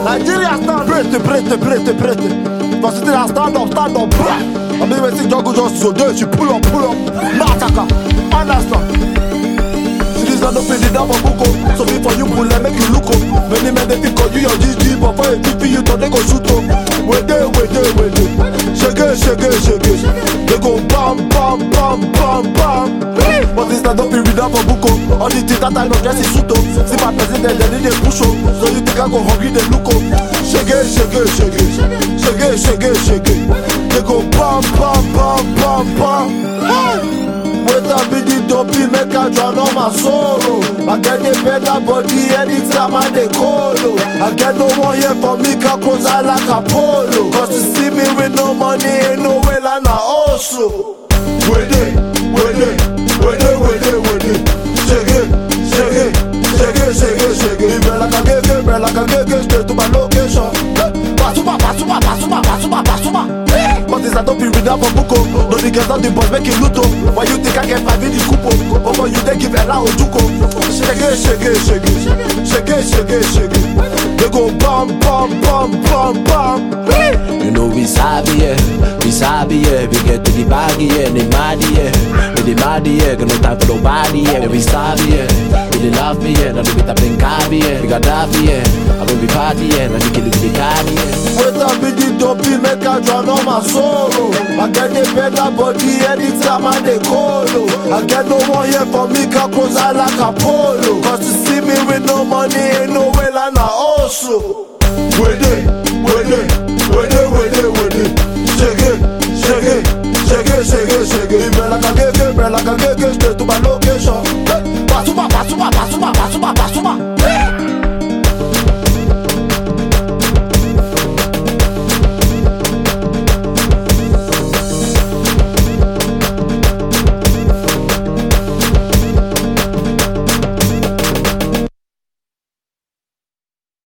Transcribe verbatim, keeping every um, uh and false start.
Nigeria stand, pretty, pretty, pretty, pretty. But still I stand up, stand up, blah. I mean, when see Jungle just so there, she pull up, pull up. Massacre, understand? Cities are not feeling down for Buko. So before you pull and make you look up. Many men they think of you your G G, but for a T P you thought they go shoot up. Wait there, wait there, wait there. Shake it, shake it, shake it. They go bam, bam, bam, bam, bam. But this not be read up for Buko. All the things that I know just is shoot up. See my president, they need a push up. So you think I go hungry, they look up. Shake it, shake it, shake it. Shake it, shake it, shake it. They go bam, bam, bam, bam, bam. Wait a minute, don't be make a drown on my sorrow. I get a better body anytime I dey colo. I get no one here for me, can close I like Apollo. Cause to see me with no money, ain't no way like I also. Wait it, wait it, wait it, wait it, wait it. Shake it, shake it, shake it, shake it, shake it. Be like a get it, be like a get it, straight to my location. Basuma, basuma, basuma, basuma, basuma. But this I don't be read up for Buko. No niggas on the boys make it luto. Why you think I get five in the cupo? Over you they give Ella Ojuko. Shake it, shake it, shake it. Shake it, shake it, shake it. They go bam, bam, bam, bam, bam. You know we sabi, yeah. We sabi, yeah. We get to the baggy, yeah. They mad, yeah. We the mad, yeah. Got no time for nobody, yeah. We sabi, yeah. We they love me, yeah. Now they beat up in Kabi, yeah. We got Davi, yeah. I will be party, yeah. Now they kill it with the cardi, yeah. Wait a minute, don't be make a drown on my sorrow. I get a better body anytime I dey colo. I get no one here for me, can close I like Apollo. Cause to see me with no money, ain't no way like I also. Wait it, wait it.